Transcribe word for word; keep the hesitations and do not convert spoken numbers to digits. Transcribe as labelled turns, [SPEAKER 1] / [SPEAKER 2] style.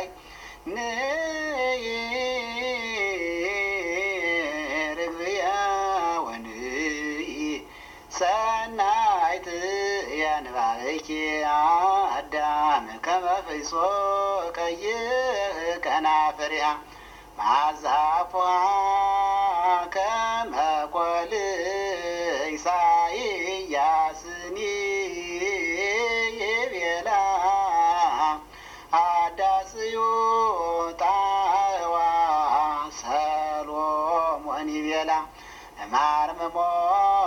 [SPEAKER 1] ሰናይ ንርግብያ ወንይ ሰናይት ያንባበኪ አዳም ከመፍሶ ቀይህ ከናፍሪሃ ማዛፏ ከመቆል ኢሳይያስኒ ይቤላ አዳስዩ ጣዋ ሰሎሞን ይቤላ ማርምሞ